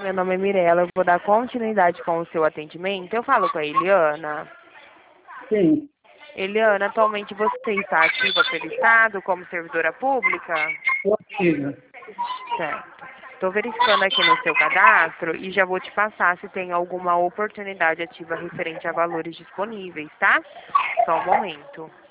meu nome é Mirela, eu vou dar continuidade com o seu atendimento. Eu falo com a Eliana. Sim, Eliana, atualmente você está ativa pelo Estado como servidora pública? possível. Certo. Estou verificando aqui no seu cadastro e já vou te passar se tem alguma oportunidade ativa referente a valores disponíveis, tá? Só um momento.